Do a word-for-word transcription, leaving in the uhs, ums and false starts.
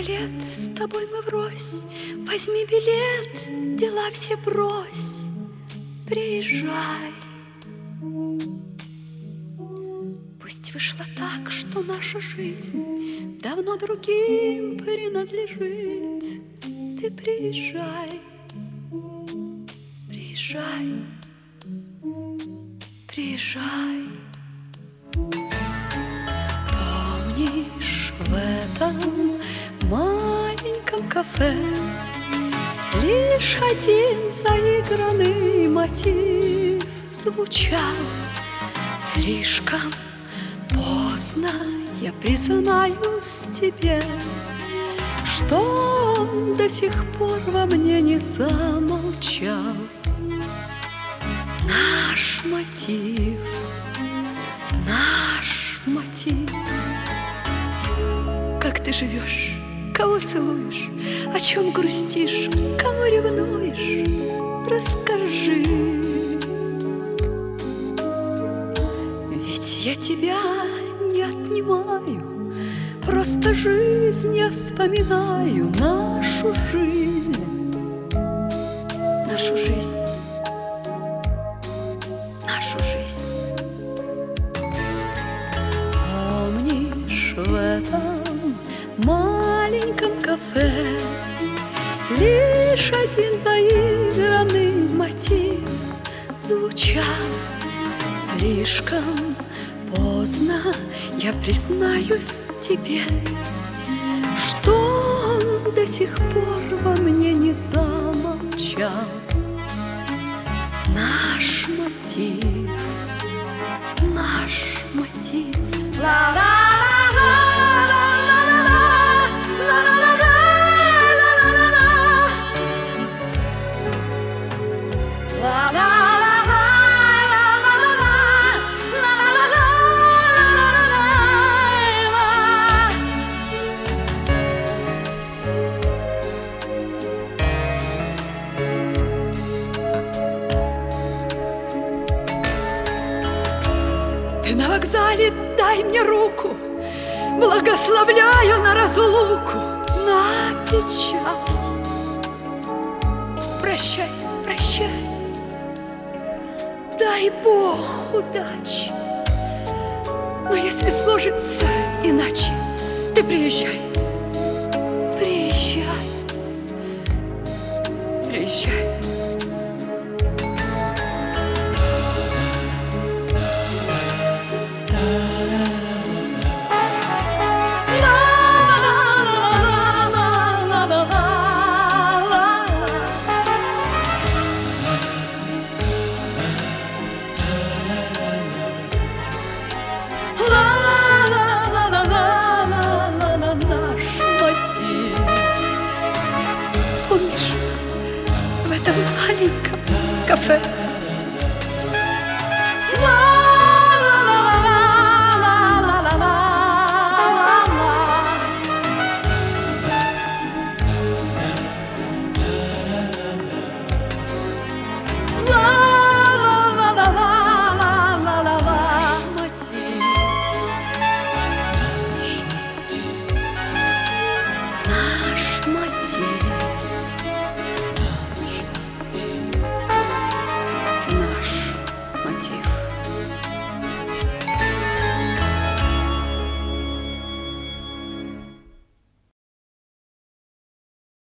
лет с тобой мы врозь. Возьми билет, дела все брось, приезжай. Пусть вышло так, что наша жизнь давно другим принадлежит. Ты приезжай, приезжай, приезжай. Помнишь, в этом маленьком кафе лишь один заигранный мотив звучал? Слишком поздно, я признаюсь тебе, что он до сих пор во мне не замолчал. Наш мотив, наш мотив. Как ты живешь, кого целуешь, о чем грустишь, кому ревнуешь, расскажи. Ведь я тебя не отнимаю, просто жизнь я вспоминаю, нашу жизнь, нашу жизнь, нашу жизнь. Помнишь, в этом маленьком кафе лишь один заигранный мотив звучал? Слишком поздно, я признаюсь тебе, что он до сих пор во мне не замолчал. Наш мотив, наш мотив. Ты на вокзале, дай мне руку, благословляю на разлуку, на печаль. Прощай, прощай, дай Бог удачи. Но если сложится иначе, ты приезжай, приезжай, приезжай. Помнишь, в этом маленьком кафе